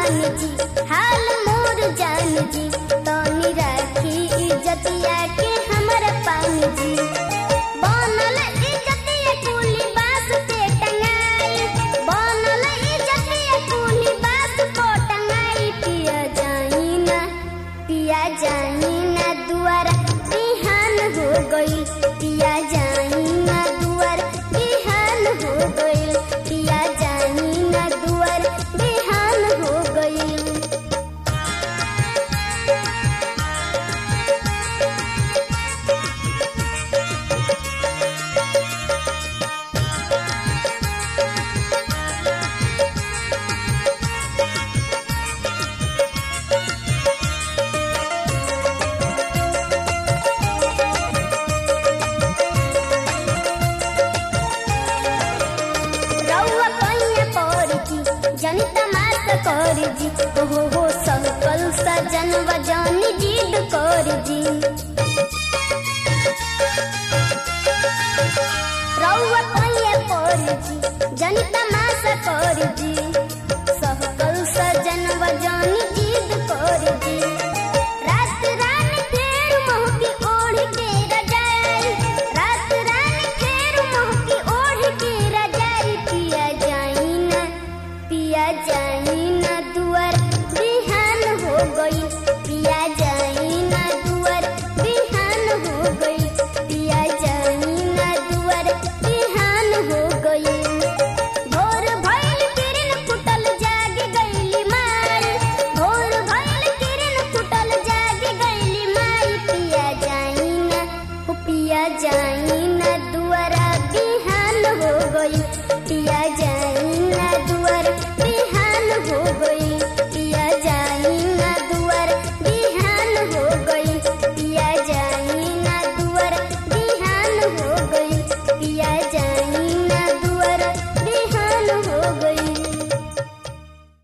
मान जी हाल मोर जान जी तनी राखी इज्जतिया के हमर पान जी बनल इज्जतिया कुली बास पे टंगाई बनल इज्जतिया कुली बास पे टंगाई पिया जाई ना दुआर बिहान हो गई पिया जाई ना दुआर बिहान हो गई पिया जाई ना दुआर बिहान हो गई जनता मात कर जी हो सकल सजन वजानी जीद कर जी रउआ कहिए पर जी जनता मात कर जी सकल सजन वजानी जीद कर जी रात रानी फेर मुँह की ओढ़ के रजाई रात रानी फेर मुँह की ओढ़ के रजाई पिया जाई ना दुआर बिहान हो गई पिया जाई ना दुआर बिहान हो गई पिया जाई ना दुआर बिहान हो गई भोर भइल किरण फुटल जाग गईली माई भोर भइल किरण फुटल जाग गईली माई पिया जाई ना